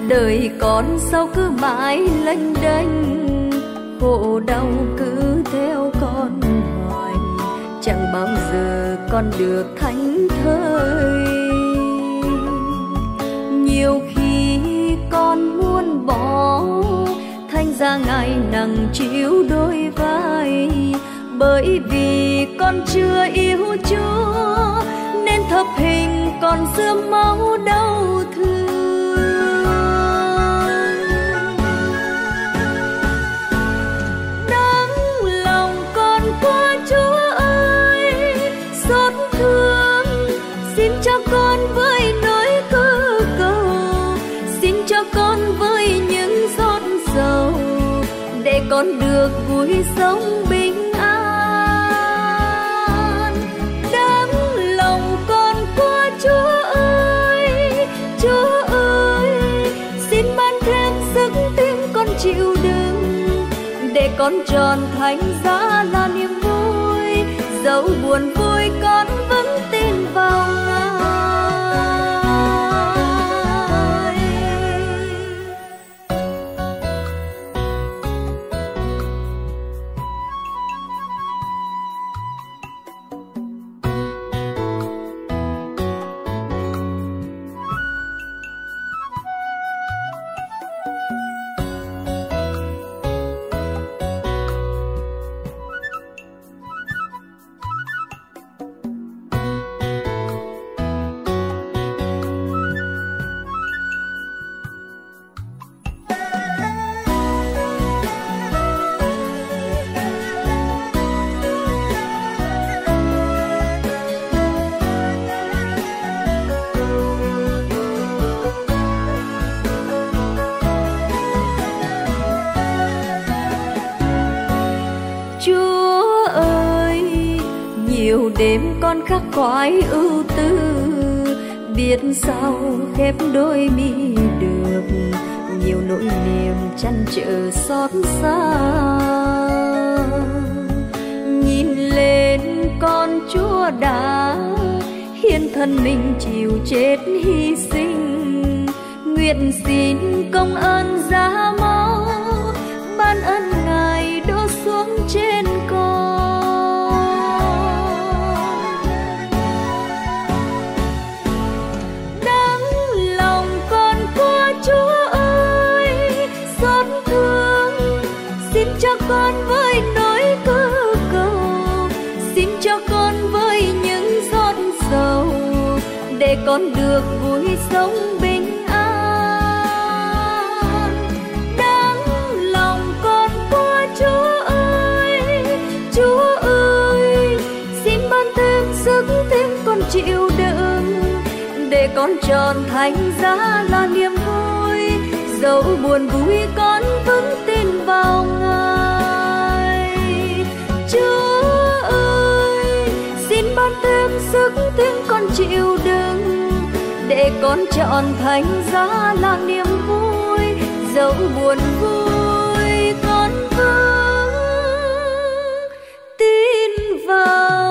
đời con sao cứ mãi lênh đênh, khổ đau cứ theo con hoài, chẳng bao giờ con được thảnh thơi. Nhiều khi con muốn bỏ, thành ra ngày nắng chiếu đôi vai, bởi vì con chưa yêu Chúa nên thập hình còn xưa máu đau thương. Đắng lòng con qua Chúa ơi, xót thương xin cho con với nỗi cơ cầu, xin cho con với những giọt dầu, để con được vui sống bình an. Đắng lòng con qua Chúa ơi, Chúa ơi, xin ban thêm sức tim con chịu đựng, để con tròn thánh giá là niềm vui, dẫu buồn vui con vẫn tin vào Ngài. Chúa ơi, nhiều đêm con khắc khoải ưu tư, biết sao khép đôi mi được, nhiều nỗi niềm chăn trở xót xa. Nhìn lên con Chúa đã hiến thân mình chịu chết hy sinh, nguyện xin công ơn giá máu, ban ơn Ngài đổ xuống trên con. Đắng lòng con qua Chúa ơi, xót thương xin cho con với nỗi cơ cầu, xin cho con với những giọt dầu, để con được vui sống bình an. Đắng lòng con qua Chúa ơi, Chúa ơi, xin ban thêm sức thêm con chịu đựng, để con tròn thánh giá là niềm vui, dẫu buồn vui con vẫn tin vào Ngài. Chúa ơi, xin ban thêm sức thêm con chịu đựng, để con trọn thánh giá là niềm vui, dẫu buồn vui con vẫn tin vào